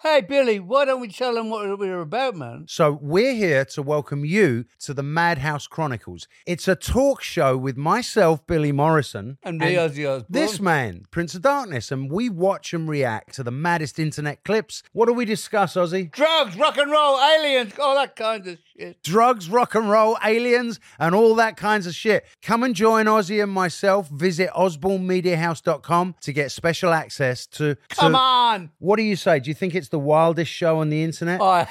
Hey, Billy, why don't we tell them what we're about, man? So we're here to welcome you to the Madhouse Chronicles. It's a talk show with myself, Billy Morrison, And me, Ozzy Osbourne. this man, Prince of Darkness, and we watch and react to the maddest internet clips. What do we discuss, Ozzy? Drugs, rock and roll, aliens, all that kind of shit. Drugs, rock and roll, aliens, and all that kinds of shit. Come and join Ozzy and myself. Visit osbornemediahouse.com to get special access to... Come on! What do you say? Do you think it's the wildest show on the internet? Oh.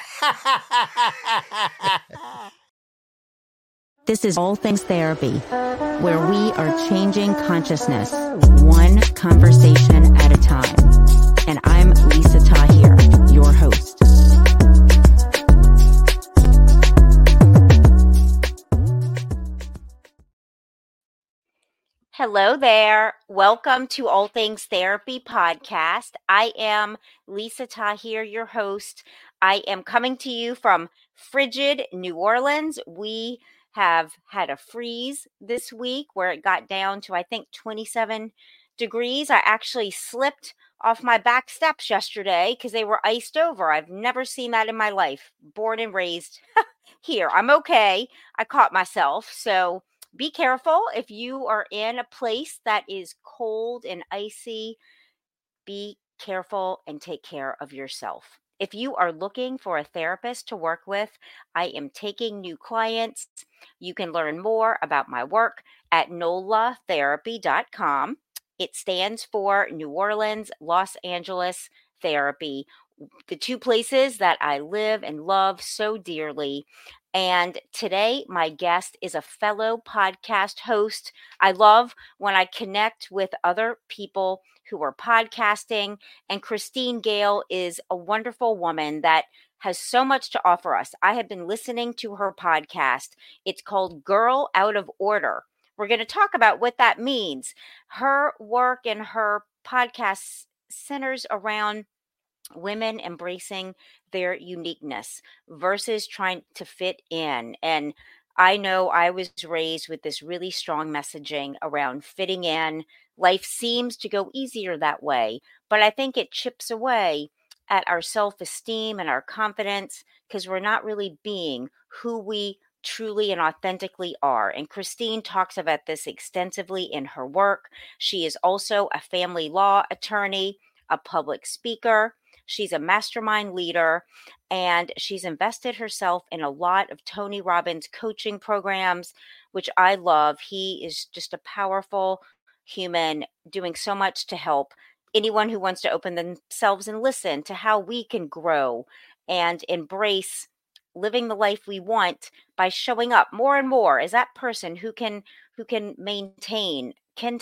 This is All Things Therapy, where we are changing consciousness, one conversation at a time. And I'm Lisa Tahir, your host. Hello there. Welcome to All Things Therapy podcast. I am Lisa Tahir, your host. I am coming to you from frigid New Orleans. We have had a freeze this week where it got down to, I think, 27 degrees. I actually slipped off my back steps yesterday because they were iced over. I've never seen that in my life. Born and raised here. I'm okay. I caught myself. So be careful if you are in a place that is cold and icy. Be careful and take care of yourself. If you are looking for a therapist to work with, I am taking new clients. You can learn more about my work at nolatherapy.com. It stands for New Orleans, Los Angeles Therapy, the two places that I live and love so dearly. And today, my guest is a fellow podcast host. I love when I connect with other people who are podcasting. And Christine Gale is a wonderful woman that has so much to offer us. I have been listening to her podcast. It's called Girl Out of Order. We're going to talk about what that means. Her work and her podcast centers around women embracing their uniqueness versus trying to fit in. And I know I was raised with this really strong messaging around fitting in. Life seems to go easier that way, but I think it chips away at our self-esteem and our confidence because we're not really being who we truly and authentically are. And Christine talks about this extensively in her work. She is also a family law attorney, a public speaker. She's a mastermind leader, and she's invested herself in a lot of Tony Robbins coaching programs, which I love. He is just a powerful human doing so much to help anyone who wants to open themselves and listen to how we can grow and embrace living the life we want by showing up more and more as that person who can maintain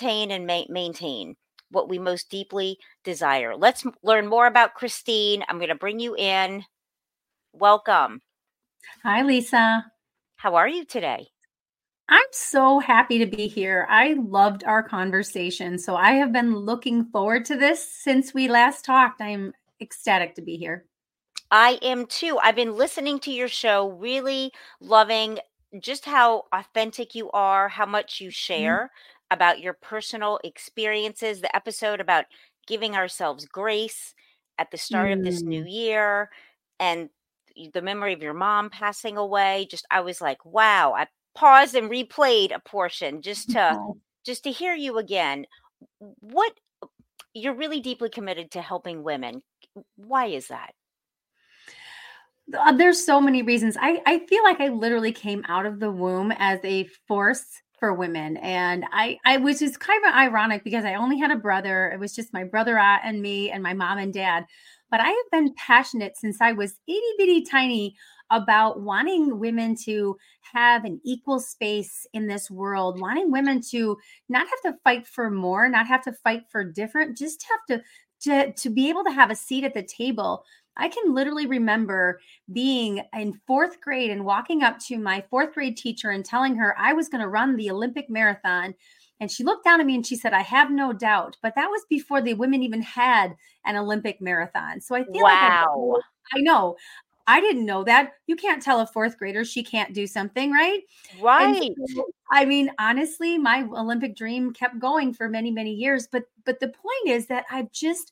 what we most deeply desire. Let's learn more about Christine. I'm going to bring you in. Welcome. Hi, Lisa. How are you today? I'm so happy to be here. I loved our conversation. So I have been looking forward to this since we last talked. I'm ecstatic to be here. I am too. I've been listening to your show, really loving just how authentic you are, how much you share about your personal experiences, the episode about giving ourselves grace at the start of this new year, and the memory of your mom passing away. Just, I was like, wow. I paused and replayed a portion just to hear you again. What, you're really deeply committed to helping women. Why is that? There's so many reasons. I feel like I literally came out of the womb as a force for women. And I which is kind of ironic because I only had a brother. It was just my brother and me and my mom and dad. But I have been passionate since I was itty bitty tiny about wanting women to have an equal space in this world, wanting women to not have to fight for more, not have to fight for different, just have to be able to have a seat at the table. I can literally remember being in fourth grade and walking up to my fourth grade teacher and telling her I was going to run the Olympic marathon. And she looked down at me and she said, I have no doubt. But that was before the women even had an Olympic marathon. So I feel like I know. I didn't know that. You can't tell a fourth grader she can't do something, right? Right. So, I mean, honestly, my Olympic dream kept going for many, many years. But the point is that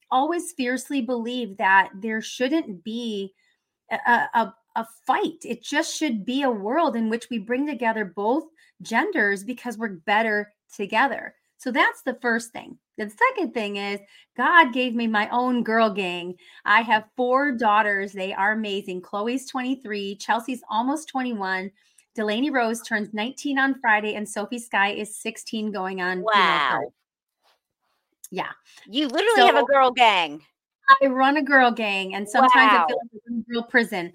always fiercely believed that there shouldn't be a fight. It just should be a world in which we bring together both genders because we're better together. So that's the first thing. The second thing is God gave me my own girl gang. I have 4 daughters. They are amazing. Chloe's 23, Chelsea's almost 21. Delaney Rose turns 19 on Friday, and Sophie Sky is 16 going on. Wow. Yeah. You literally have a girl gang. I run a girl gang, and sometimes I feel like I'm in a girl prison.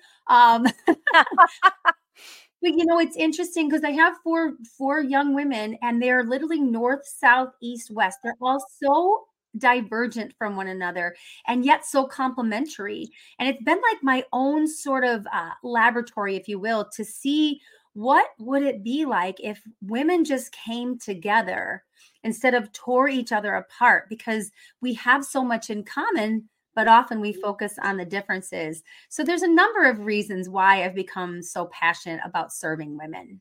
But it's interesting because I have four young women, and they're literally north, south, east, west. They're all so divergent from one another, and yet so complementary. And it's been like my own sort of laboratory, if you will, to see what would it be like if women just came together instead of tore each other apart, because we have so much in common, but often we focus on the differences. So there's a number of reasons why I've become so passionate about serving women.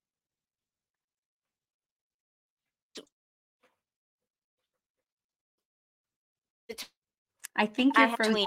I think you're frozen.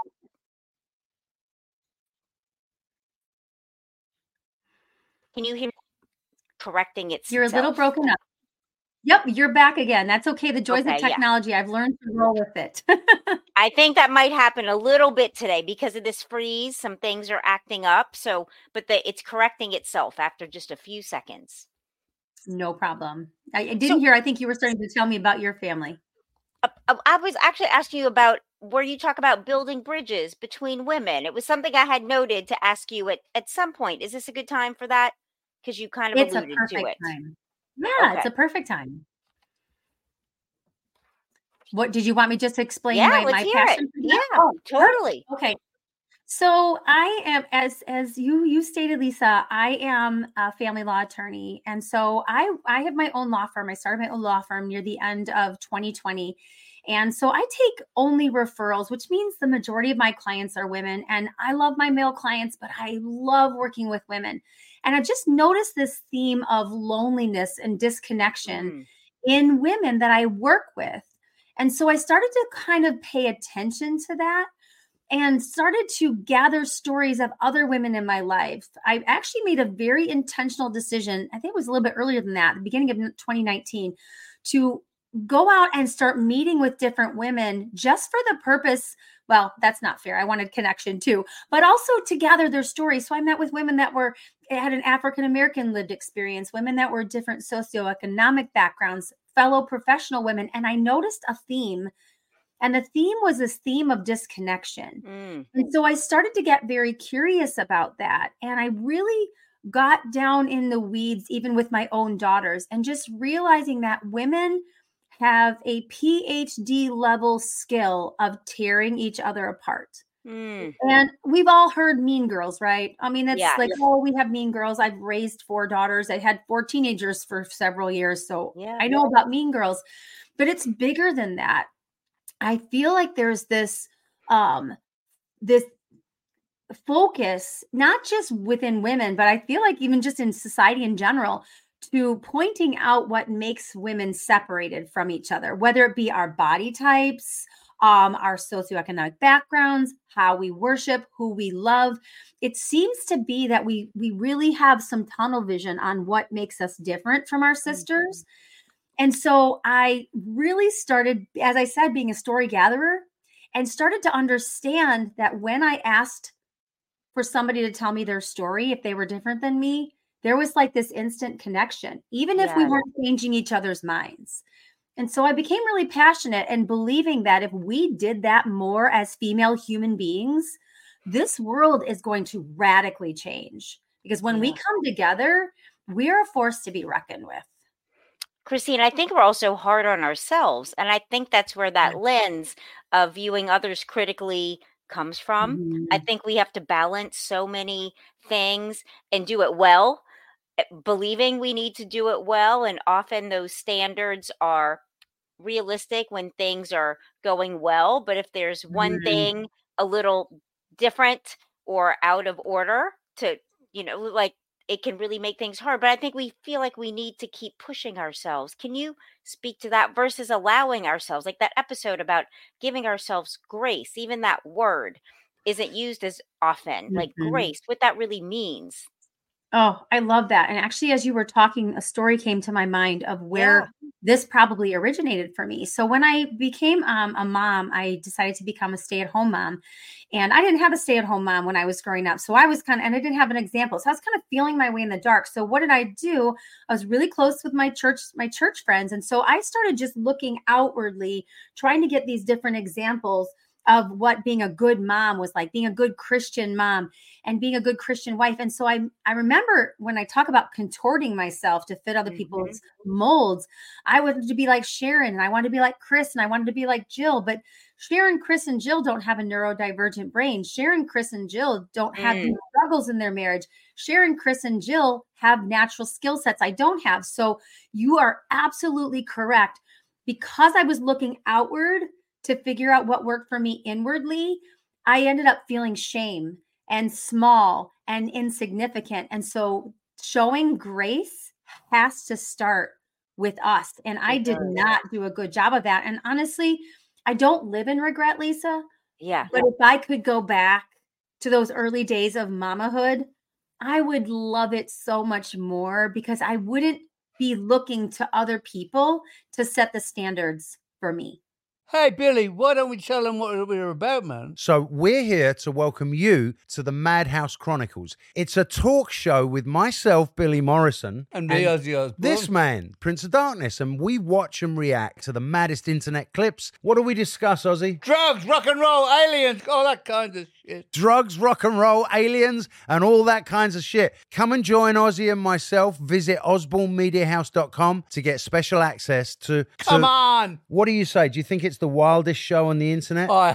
Can you hear me? Correcting itself? You're a little broken up. Yep, you're back again. That's okay. The joys of technology. Yeah. I've learned to roll with it. I think that might happen a little bit today because of this freeze. Some things are acting up. So, but it's correcting itself after just a few seconds. No problem. I didn't hear. I think you were starting to tell me about your family. I was actually asking you about where you talk about building bridges between women. It was something I had noted to ask you at some point. Is this a good time for that? Because you kind of alluded to it. Time. Yeah, okay. It's a perfect time. What did you want me just to explain my passion? Yeah, totally. Okay. So I am, as you stated, Lisa, I am a family law attorney. And so I have my own law firm. I started my own law firm near the end of 2020. And so I take only referrals, which means the majority of my clients are women. And I love my male clients, but I love working with women. And I just noticed this theme of loneliness and disconnection in women that I work with. And so I started to kind of pay attention to that and started to gather stories of other women in my life. I actually made a very intentional decision. I think it was a little bit earlier than that, the beginning of 2019, to go out and start meeting with different women just for the purpose. Well, that's not fair. I wanted connection too, but also to gather their stories. So I met with women that had an African-American lived experience, women that were different socioeconomic backgrounds, fellow professional women. And I noticed a theme. And the theme was this theme of disconnection. And so I started to get very curious about that. And I really got down in the weeds, even with my own daughters, and just realizing that women have a PhD level skill of tearing each other apart. And we've all heard Mean Girls, right? I mean, it's we have Mean Girls. I've raised 4 daughters. I had 4 teenagers for several years. So I know about Mean Girls, but it's bigger than that. I feel like there's this focus, not just within women, but I feel like even just in society in general, to pointing out what makes women separated from each other, whether it be our body types, our socioeconomic backgrounds, how we worship, who we love. It seems to be that we really have some tunnel vision on what makes us different from our sisters. And so I really started, as I said, being a story gatherer, and started to understand that when I asked for somebody to tell me their story, if they were different than me, there was like this instant connection, even if we weren't changing each other's minds. And so I became really passionate and believing that if we did that more as female human beings, this world is going to radically change. Because when we come together, we're a force to be reckoned with. Christine, I think we're also hard on ourselves. And I think that's where that lens of viewing others critically comes from. I think we have to balance so many things and do it well, believing we need to do it well. And often those standards are realistic when things are going well. But if there's one thing a little different or out of order, to, like it can really make things hard. But I think we feel like we need to keep pushing ourselves. Can you speak to that versus allowing ourselves, like that episode about giving ourselves grace? Even that word isn't used as often, like Mhm. grace, what that really means. Oh, I love that. And actually, as you were talking, a story came to my mind of Yeah. where this probably originated for me. So when I became a mom, I decided to become a stay-at-home mom. And I didn't have a stay-at-home mom when I was growing up. So I was and I didn't have an example. So I was kind of feeling my way in the dark. So what did I do? I was really close with my church friends. And so I started just looking outwardly, trying to get these different examples of what being a good mom was like, being a good Christian mom and being a good Christian wife. And so I remember when I talk about contorting myself to fit other people's molds, I wanted to be like Sharon and I wanted to be like Chris and I wanted to be like Jill. But Sharon, Chris, and Jill don't have a neurodivergent brain. Sharon, Chris, and Jill don't have these struggles in their marriage. Sharon, Chris, and Jill have natural skill sets I don't have. So you are absolutely correct. Because I was looking outward to figure out what worked for me inwardly, I ended up feeling shame and small and insignificant. And so showing grace has to start with us. And I did not do a good job of that. And honestly, I don't live in regret, Lisa. Yeah. But if I could go back to those early days of mamahood, I would love it so much more because I wouldn't be looking to other people to set the standards for me. Hey, Billy, why don't we tell them what we're about, man? So we're here to welcome you to the Madhouse Chronicles. It's a talk show with myself, Billy Morrison, And me, Ozzy Osbourne. this man, Prince of Darkness, and we watch and react to the maddest internet clips. What do we discuss, Ozzy? Drugs, rock and roll, aliens, all that kind of shit. Drugs, rock and roll, aliens, and all that kinds of shit. Come and join Ozzy and myself. Visit osbornemediahouse.com to get special access to... Come on! What do you say? Do you think it's the wildest show on the internet? Oh.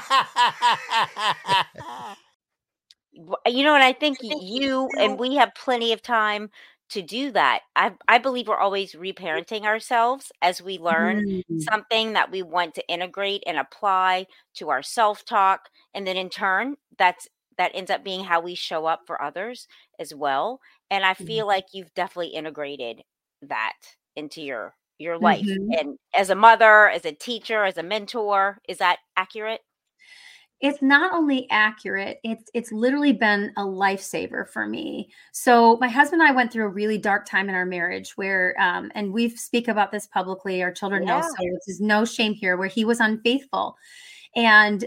You know, and I think you and we have plenty of time to do that. I believe we're always reparenting ourselves as we learn something that we want to integrate and apply to our self-talk. And then in turn, that ends up being how we show up for others as well. And I feel like you've definitely integrated that into your life. And as a mother, as a teacher, as a mentor, is that accurate? It's not only accurate, it's literally been a lifesaver for me. So my husband and I went through a really dark time in our marriage where, and we speak about this publicly, our children know, so there's no shame here, where he was unfaithful. And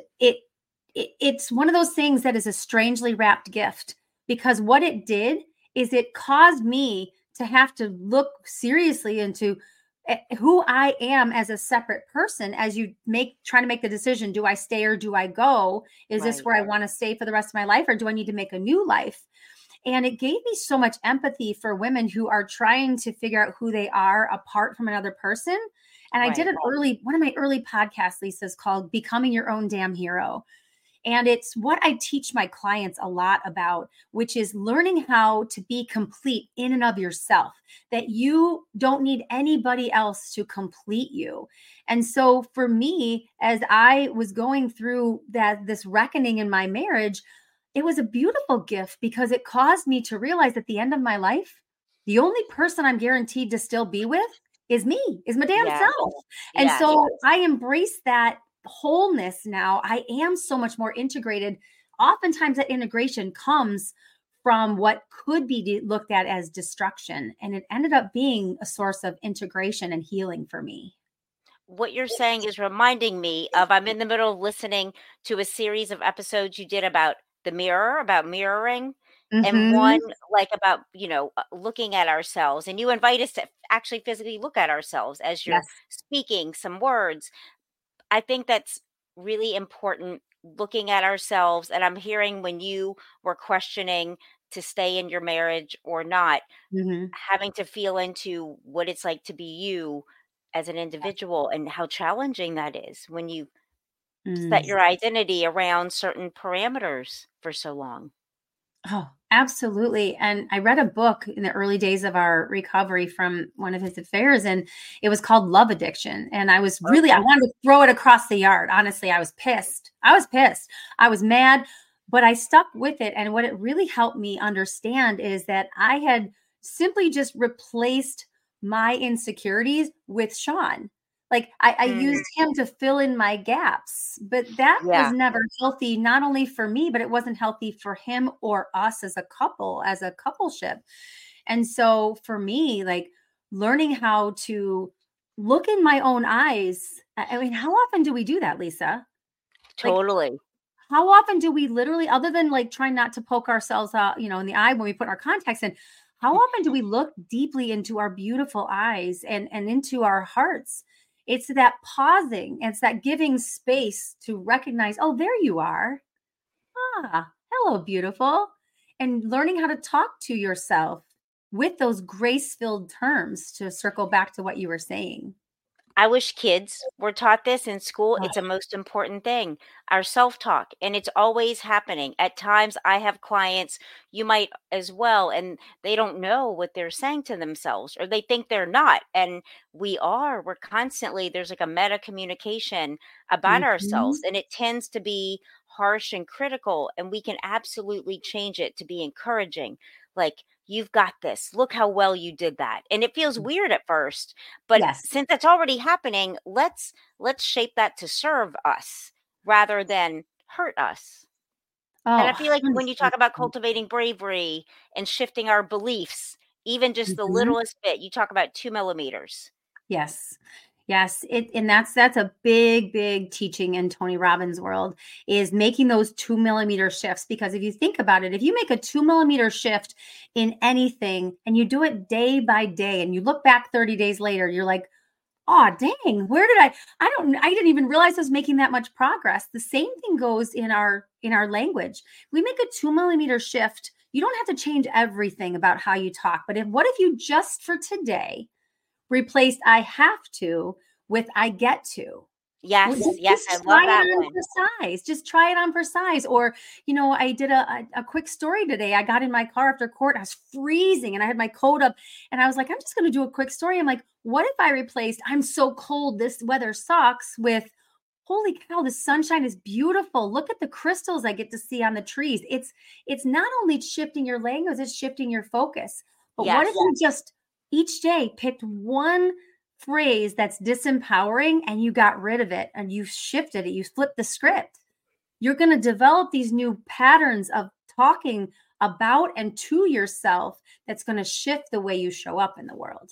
it's one of those things that is a strangely wrapped gift, because what it did is it caused me to have to look seriously into who I am as a separate person as you trying to make the decision. Do I stay or do I go? Is this where I want to stay for the rest of my life, or do I need to make a new life? And it gave me so much empathy for women who are trying to figure out who they are apart from another person. And I did one of my early podcasts, Lisa, is called Becoming Your Own Damn Hero. And it's what I teach my clients a lot about, which is learning how to be complete in and of yourself, that you don't need anybody else to complete you. And so for me, as I was going through this reckoning in my marriage, it was a beautiful gift because it caused me to realize at the end of my life, the only person I'm guaranteed to still be with is me, is my damn self. And so I embrace that wholeness now. I am so much more integrated. Oftentimes that integration comes from what could be looked at as destruction, and it ended up being a source of integration and healing for me. What you're saying is reminding me of, I'm in the middle of listening to a series of episodes you did about the mirror, about mirroring, and one like about, looking at ourselves, and you invite us to actually physically look at ourselves as you're speaking some words. I think that's really important, looking at ourselves. And I'm hearing when you were questioning to stay in your marriage or not, having to feel into what it's like to be you as an individual and how challenging that is when you set your identity around certain parameters for so long. Oh, absolutely. And I read a book in the early days of our recovery from one of his affairs, and it was called Love Addiction. And I was I wanted to throw it across the yard. Honestly, I was pissed. I was mad. but I stuck with it. And what it really helped me understand is that I had simply just replaced my insecurities with Sean. Like I used him to fill in my gaps, but that was Yeah. never healthy, not only for me, but it wasn't healthy for him or us as a couple, as a coupleship. And so for me, like learning how to look in my own eyes. I mean, how often do we do that, Lisa? Like, Totally. how often do we literally, other than like trying not to poke ourselves out, in the eye when we put our contacts in, how often do we look deeply into our beautiful eyes and into our hearts? It's that pausing, it's that giving space to recognize, oh, there you are. Ah, hello, beautiful. And learning how to talk to yourself with those grace-filled terms, to circle back to what you were saying. I wish kids were taught this in school. Oh, It's a most important thing, our self-talk, and it's always happening. At times, I have clients, you might as well, and they don't know what they're saying to themselves, or they think they're not. And we are. We're constantly, there's like a meta communication about ourselves, mhm. and it tends to be harsh and critical, and we can absolutely change it to be encouraging. Like, you've got this. Look how well you did that. And it feels weird at first, but Yes. since that's already happening, let's shape that to serve us rather than hurt us. And Oh, I feel like when you talk about 100%. cultivating bravery and shifting our beliefs, even just the Mhm. littlest bit, you talk about 2 millimeters. Yes. Yes. And that's a big, big teaching in Tony Robbins' world, is making those 2 millimeter shifts. Because if you think about it, if you make a 2 millimeter shift in anything and you do it day by day and you look back 30 days later, you're like, oh, dang, where did I didn't even realize I was making that much progress. The same thing goes in our language. We make a 2 millimeter shift. You don't have to change everything about how you talk, but what if you just for today replaced I have to with I get to? Well, Yes, yes, I just try love it that on one. for size. Just try it on for size. Or, I did a quick story today. I got in my car after court. I was freezing and I had my coat up and I was like, I'm just going to do a quick story. I'm like, what if I replaced I'm so cold, this weather sucks with holy cow, the sunshine is beautiful. Look at the crystals I get to see on the trees. It's not only shifting your language, it's shifting your focus. But what Yes. if you just each day picked one phrase that's disempowering and you got rid of it and you shifted it, you flipped the script? You're going to develop these new patterns of talking about and to yourself that's going to shift the way you show up in the world.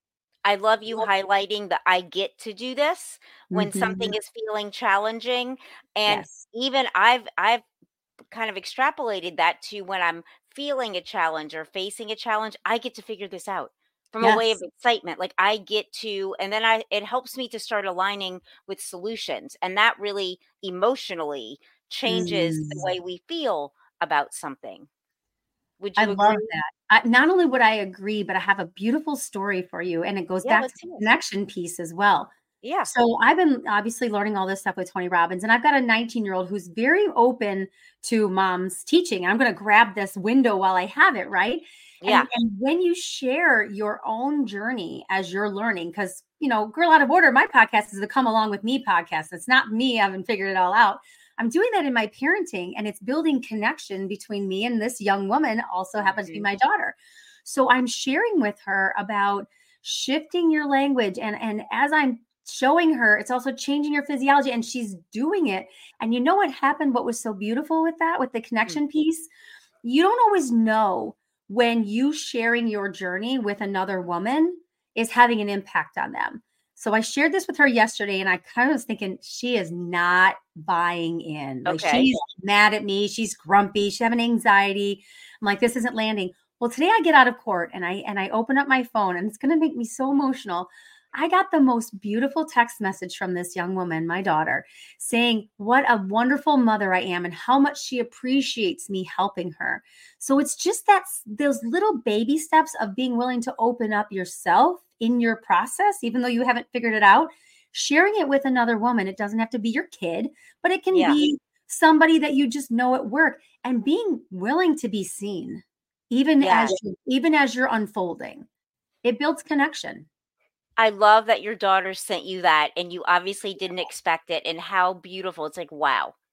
I love you highlighting that I get to do this when something Mhm. is feeling challenging. And Yes. even I've kind of extrapolated that to when I'm feeling a challenge or facing a challenge, I get to figure this out from a way of Yes. excitement. Like I get to, and then it helps me to start aligning with solutions. And that really emotionally changes the Mm. way we feel about something. Would I you love agree? that. Not only would I agree, but I have a beautiful story for you, and it goes Yeah, back to let's the hear it. connection piece as well. Yeah. So I've been obviously learning all this stuff with Tony Robbins, and I've got a 19-year-old who's very open to mom's teaching. I'm going to grab this window while I have it, right? Yeah. And when you share your own journey as you're learning, because Girl Out of Order, my podcast is the Come Along with Me podcast. It's not me, I haven't figured it all out. I'm doing that in my parenting, and it's building connection between me and this young woman, also happens to be my daughter. So I'm sharing with her about shifting your language. And as I'm showing her, it's also changing your physiology, and she's doing it. And you know what happened? What was so beautiful with that, with the Mm. connection piece? You don't always know when you sharing your journey with another woman is having an impact on them. So I shared this with her yesterday, and I kind of was thinking she is not buying in. Like Okay. she's mad at me, she's grumpy, she's having anxiety. I'm like, this isn't landing. Well, today I get out of court and I open up my phone, and it's going to make me so emotional. I got the most beautiful text message from this young woman, my daughter, saying what a wonderful mother I am and how much she appreciates me helping her. So it's just those little baby steps of being willing to open up yourself in your process, even though you haven't figured it out, sharing it with another woman. It doesn't have to be your kid, but it can Yeah. be somebody that you just know at work, and being willing to be seen, even Yeah. as you're unfolding. It builds connection. I love that your daughter sent you that and you obviously didn't expect it and how beautiful. It's like, wow.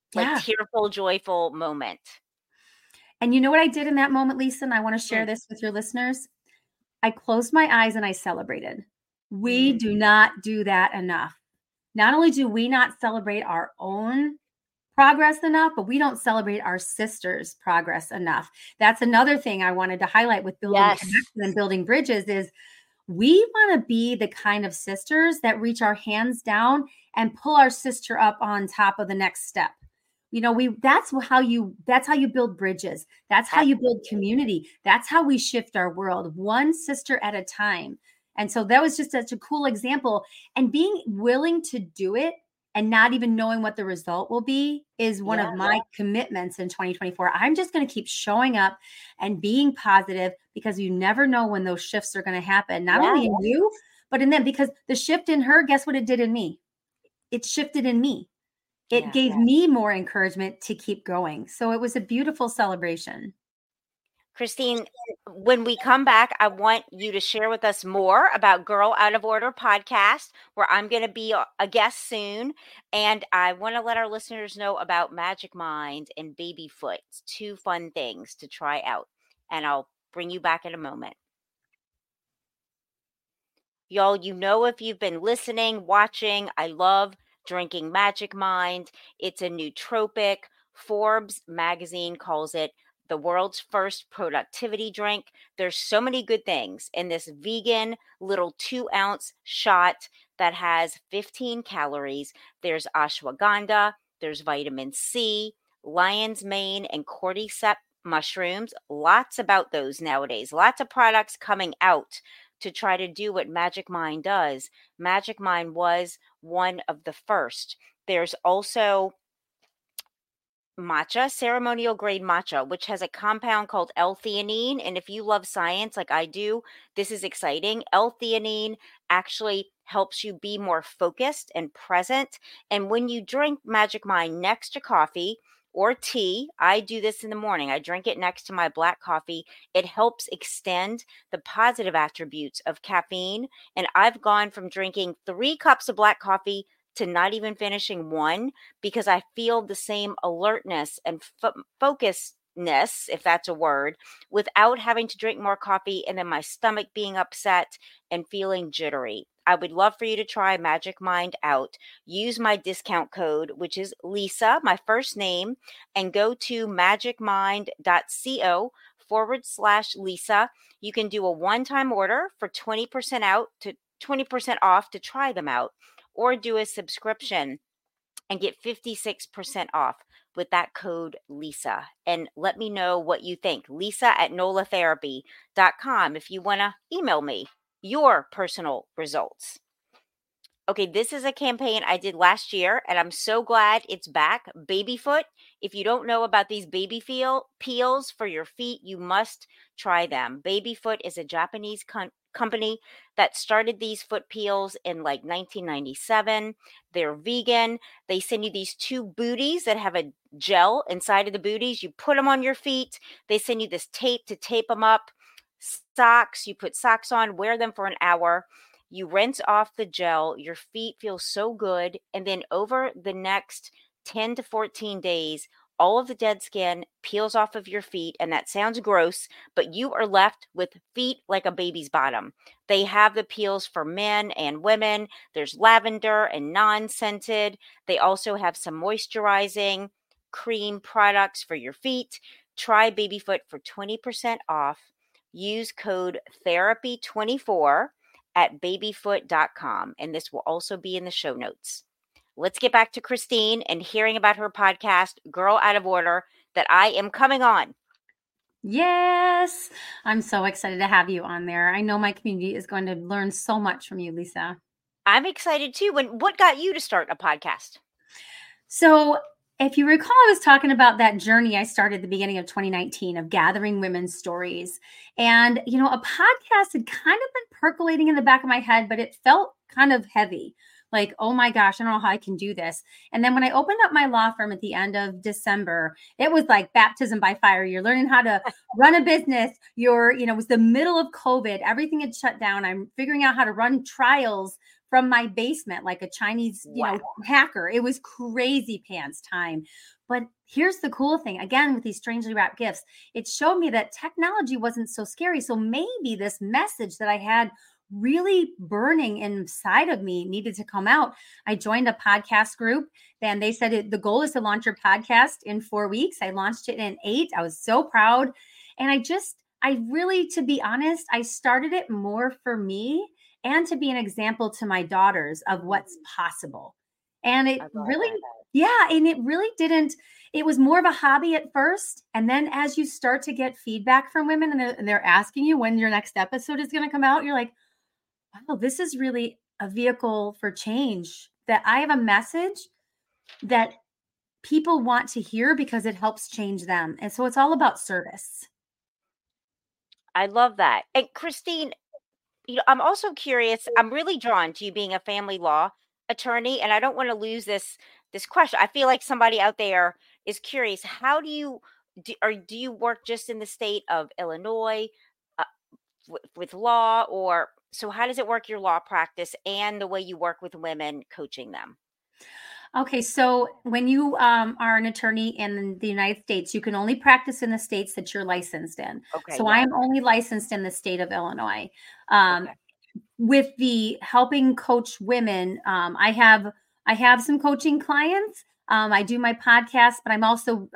like Yeah. tearful, joyful moment. And you know what I did in that moment, Lisa? And I want to share this with your listeners. I closed my eyes and I celebrated. We do not do that enough. Not only do we not celebrate our own progress enough, but we don't celebrate our sisters' progress enough. That's another thing I wanted to highlight with building connection and building bridges is we want to be the kind of sisters that reach our hands down and pull our sister up on top of the next step. You know, that's how you build bridges. That's how you build community. That's how we shift our world, one sister at a time. And so that was just such a cool example. And being willing to do it and not even knowing what the result will be is one of my commitments in 2024. I'm just going to keep showing up and being positive because you never know when those shifts are going to happen. Not only in you, but in them, because the shift in her, guess what it did in me? It shifted in me. It gave me more encouragement to keep going. So it was a beautiful celebration. Christine, when we come back, I want you to share with us more about Girl Out of Order podcast, where I'm going to be a guest soon. And I want to let our listeners know about Magic Mind and Babyfoot, 2 fun things to try out. And I'll bring you back in a moment. Y'all, you know, if you've been listening, watching, I love drinking Magic Mind. It's a nootropic. Forbes magazine calls it the world's first productivity drink. There's so many good things in this vegan little 2-ounce shot that has 15 calories. There's ashwagandha, there's vitamin C, lion's mane, and cordyceps mushrooms. Lots about those nowadays. Lots of products coming out to try to do what Magic Mind does. Magic Mind was one of the first. There's also matcha, ceremonial grade matcha, which has a compound called L-theanine. And if you love science like I do, this is exciting. L-theanine actually helps you be more focused and present. And when you drink Magic Mind next to coffee or tea, I do this in the morning. I drink it next to my black coffee. It helps extend the positive attributes of caffeine. And I've gone from drinking 3 cups of black coffee to not even finishing 1 because I feel the same alertness and focusedness, if that's a word, without having to drink more coffee and then my stomach being upset and feeling jittery. I would love for you to try Magic Mind out. Use my discount code, which is Lisa, my first name, and go to magicmind.co/Lisa. You can do a one-time order for 20% off to try them out, or do a subscription and get 56% off with that code Lisa. And let me know what you think. Lisa@nolatherapy.com if you want to email me your personal results. Okay, this is a campaign I did last year, and I'm so glad it's back. Babyfoot. If you don't know about these baby peels for your feet, you must try them. Babyfoot is a Japanese company that started these foot peels in like 1997. They're vegan. They send you these 2 booties that have a gel inside of the booties. You put them on your feet. They send you this tape to tape them up. Socks, you put socks on, wear them for an hour. You rinse off the gel. Your feet feel so good. And then over the next 10 to 14 days, all of the dead skin peels off of your feet. And that sounds gross, but you are left with feet like a baby's bottom. They have the peels for men and women. There's lavender and non-scented. They also have some moisturizing cream products for your feet. Try Babyfoot for 20% off. Use code therapy24 at babyfoot.com. And this will also be in the show notes. Let's get back to Christine and hearing about her podcast, Girl Out of Order, that I am coming on. Yes. I'm so excited to have you on there. I know my community is going to learn so much from you, Lisa. I'm excited too. What got you to start a podcast? So if you recall, I was talking about that journey I started at the beginning of 2019 of gathering women's stories. And, you know, a podcast had kind of been percolating in the back of my head, but it felt kind of heavy. Like, oh my gosh, I don't know how I can do this. And then when I opened up my law firm at the end of December, it was like baptism by fire. You're learning how to run a business. It was the middle of COVID. Everything had shut down. I'm figuring out how to run trials from my basement like a Chinese, hacker. It was crazy pants time. But here's the cool thing, again, with these strangely wrapped gifts, it showed me that technology wasn't so scary. So maybe this message that I had really burning inside of me needed to come out. I joined a podcast group, and they said the goal is to launch your podcast in 4 weeks. I launched it in 8. I was so proud. And I really, to be honest, I started it more for me and to be an example to my daughters of what's possible. And it really, and it really didn't, it was more of a hobby at first. And then as you start to get feedback from women and they're asking you when your next episode is going to come out, you're like, wow, this is really a vehicle for change, that I have a message that people want to hear because it helps change them. And so it's all about service. I love that. And Christine, I'm also curious. I'm really drawn to you being a family law attorney, and I don't want to lose this question. I feel like somebody out there is curious. How do you work just in the state of Illinois with law, or so how does it work, your law practice and the way you work with women, coaching them? Okay, so when you are an attorney in the United States, you can only practice in the states that you're licensed in. Okay, so I am only licensed in the state of Illinois. With the helping coach women, I have some coaching clients. I do my podcast, but I'm also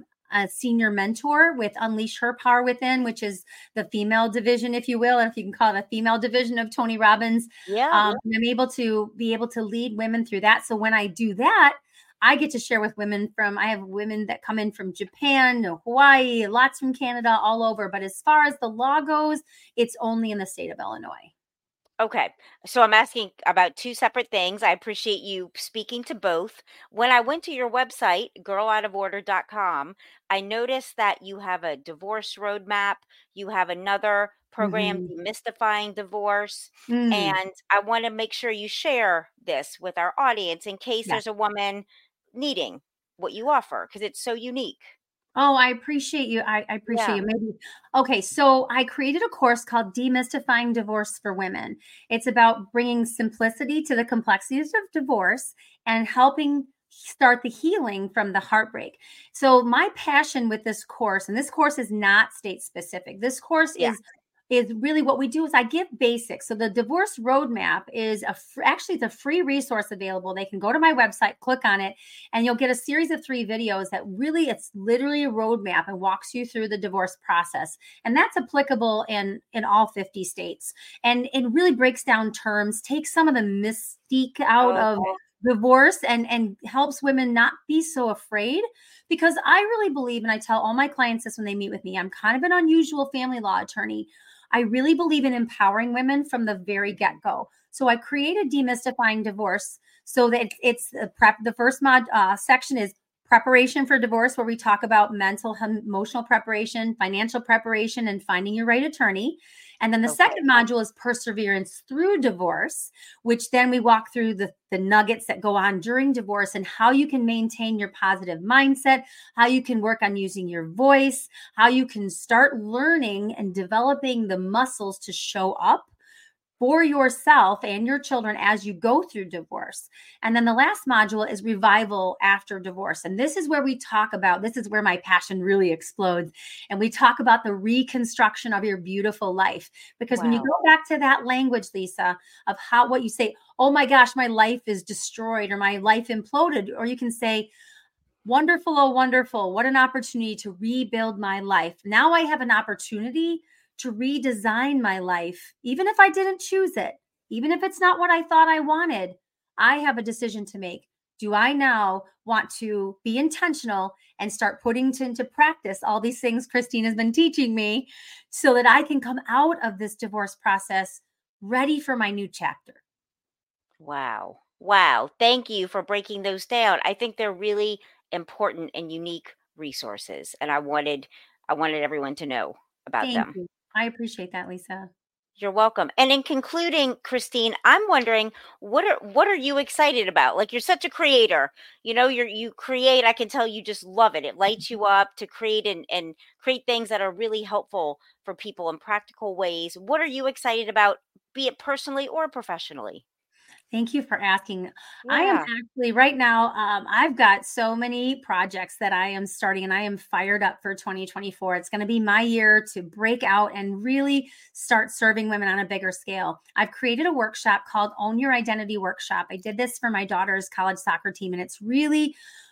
a senior mentor with Unleash Her Power Within, which is the female division, if you will, and if you can call it a female division of Tony Robbins. I'm able to lead women through that. So when I do that, I get to share with women I have women that come in from Japan, Hawaii, lots from Canada, all over. But as far as the law goes, it's only in the state of Illinois. Okay. So I'm asking about two separate things. I appreciate you speaking to both. When I went to your website, girloutoforder.com, I noticed that you have a divorce roadmap. You have another program, Demystifying Divorce. And I want to make sure you share this with our audience in case there's a woman needing what you offer, because it's so unique. Oh, I appreciate you. I appreciate you. Maybe. Okay. So I created a course called Demystifying Divorce for Women. It's about bringing simplicity to the complexities of divorce and helping start the healing from the heartbreak. So my passion with this course, and this course is not state specific. This course is really what we do is I give basics. So the divorce roadmap is it's a free resource available. They can go to my website, click on it, and you'll get a series of 3 videos that really, it's literally a roadmap and walks you through the divorce process. And that's applicable in all 50 states. And it really breaks down terms, takes some of the mystique out of divorce and helps women not be so afraid, because I really believe, and I tell all my clients this when they meet with me, I'm kind of an unusual family law attorney. I really believe in empowering women from the very get-go. So I created Demystifying Divorce so that it's the first section is preparation for divorce, where we talk about mental, emotional preparation, financial preparation, and finding your right attorney. And then the second module is perseverance through divorce, which then we walk through the nuggets that go on during divorce and how you can maintain your positive mindset, how you can work on using your voice, how you can start learning and developing the muscles to show up for yourself and your children as you go through divorce. And then the last module is revival after divorce. And this is where this is where my passion really explodes. And we talk about the reconstruction of your beautiful life. Because when you go back to that language, Lisa, of what you say, oh my gosh, my life is destroyed or my life imploded, or you can say, wonderful, oh wonderful, what an opportunity to rebuild my life. Now I have an opportunity to redesign my life, even if I didn't choose it, even if it's not what I thought I wanted. I have a decision to make. Do I now want to be intentional and start putting into practice all these things Christine has been teaching me so that I can come out of this divorce process ready for my new chapter? Wow. Thank you for breaking those down. I think they're really important and unique resources, and I wanted everyone to know about them. Thank you. I appreciate that, Lisa. You're welcome. And in concluding, Christine, I'm wondering, what are you excited about? Like, you're such a creator, you create, I can tell you just love it. It lights you up to create and create things that are really helpful for people in practical ways. What are you excited about, be it personally or professionally? Thank you for asking. I am actually right now, I've got so many projects that I am starting and I am fired up for 2024. It's going to be my year to break out and really start serving women on a bigger scale. I've created a workshop called Own Your Identity Workshop. I did this for my daughter's college soccer team, and it's really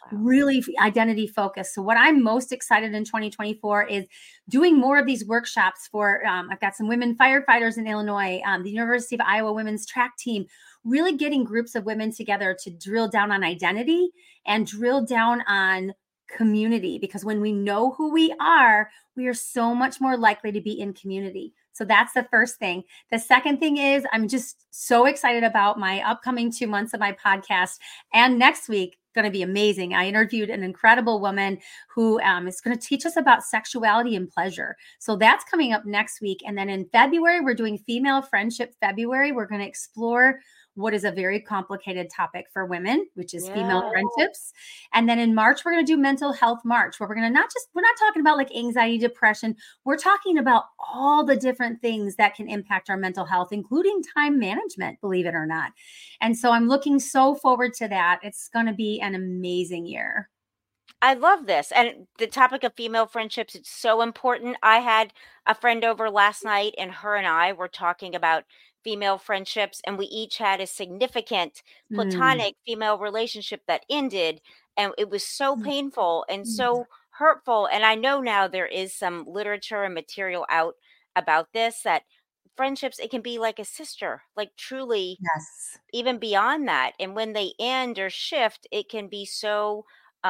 identity focused. So what I'm most excited in 2024 is doing more of these workshops for, I've got some women firefighters in Illinois, the University of Iowa women's track team, really getting groups of women together to drill down on identity and drill down on community, because when we know who we are so much more likely to be in community. So that's the first thing. The second thing is I'm just so excited about my upcoming 2 months of my podcast. And next week, going to be amazing. I interviewed an incredible woman who is going to teach us about sexuality and pleasure. So that's coming up next week. And then in February, we're doing Female Friendship February. We're going to explore what is a very complicated topic for women, which is female friendships. And then in March, we're going to do Mental Health March, where we're going to we're not talking about like anxiety, depression. We're talking about all the different things that can impact our mental health, including time management, believe it or not. And so I'm looking so forward to that. It's going to be an amazing year. I love this. And the topic of female friendships, it's so important. I had a friend over last night, and her and I were talking about female friendships, and we each had a significant platonic female relationship that ended, and it was so painful and so hurtful. And I know now there is some literature and material out about this, that friendships, it can be like a sister, like truly, even beyond that. And when they end or shift, it can be so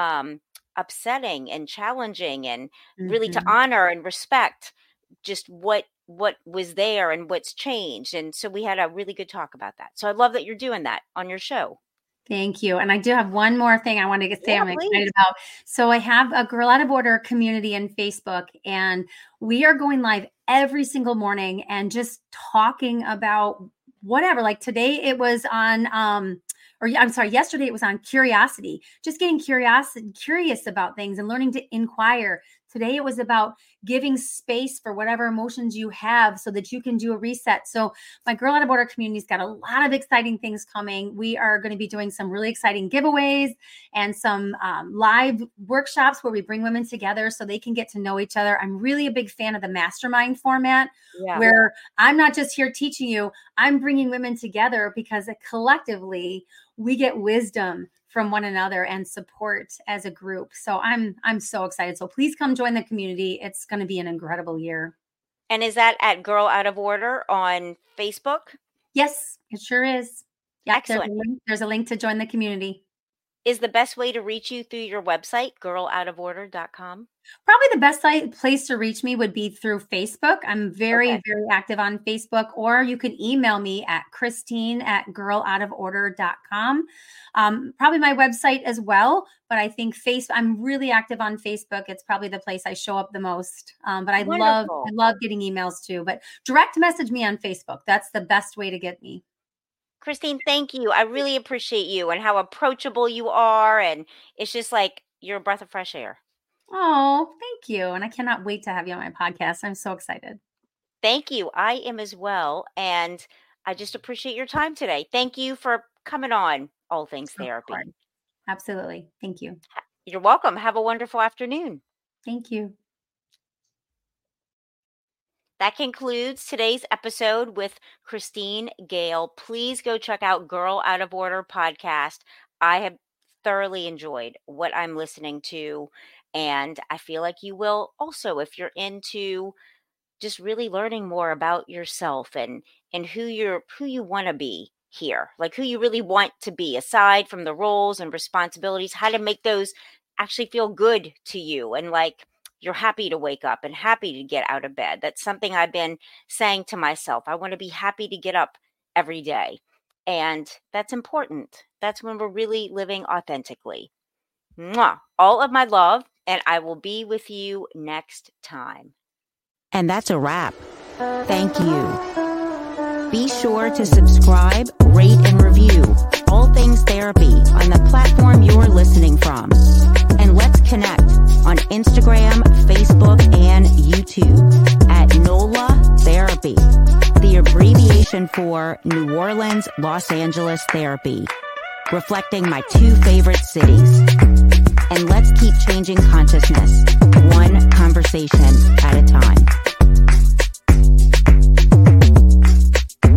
upsetting and challenging, and really to honor and respect just what was there and what's changed. And so we had a really good talk about that. So I love that you're doing that on your show. Thank you. And I do have one more thing I want to say I'm excited about. So I have a Girl Out of Order community in Facebook, and we are going live every single morning and just talking about whatever. Like today it was on, yesterday it was on curiosity, just getting curious about things and learning to inquire. Today it was about giving space for whatever emotions you have so that you can do a reset. So my Girl Out of Order community's got a lot of exciting things coming. We are going to be doing some really exciting giveaways and some live workshops where we bring women together so they can get to know each other. I'm really a big fan of the mastermind format, where I'm not just here teaching you, I'm bringing women together because collectively we get wisdom from one another and support as a group. So I'm so excited. So please come join the community. It's going to be an incredible year. And is that at Girl Out of Order on Facebook? Yes, it sure is. Yeah, excellent. There's a link to join the community. Is the best way to reach you through your website, girloutaforder.com? Probably the best place to reach me would be through Facebook. I'm very, very active on Facebook, or you can email me at Christine@girloutaforder.com. Probably my website as well, but I think I'm really active on Facebook. It's probably the place I show up the most. But I love getting emails too, but direct message me on Facebook. That's the best way to get me. Christine, thank you. I really appreciate you and how approachable you are. And it's just like you're a breath of fresh air. Oh, thank you. And I cannot wait to have you on my podcast. I'm so excited. Thank you. I am as well. And I just appreciate your time today. Thank you for coming on All Things Therapy. Absolutely. Thank you. You're welcome. Have a wonderful afternoon. Thank you. That concludes today's episode with Christine Gale. Please go check out Girl Out of Order podcast. I have thoroughly enjoyed what I'm listening to, and I feel like you will also if you're into just really learning more about yourself and who you want to be here, like who you really want to be aside from the roles and responsibilities, how to make those actually feel good to you and like you're happy to wake up and happy to get out of bed. That's something I've been saying to myself. I want to be happy to get up every day. And that's important. That's when we're really living authentically. Mwah. All of my love, and I will be with you next time. And that's a wrap. Thank you. Be sure to subscribe, rate, and review All Things Therapy on the platform you're listening from. And let's connect on Instagram, Facebook, and YouTube at NOLA Therapy, the abbreviation for New Orleans, Los Angeles therapy, reflecting my two favorite cities. And let's keep changing consciousness, one conversation at a time.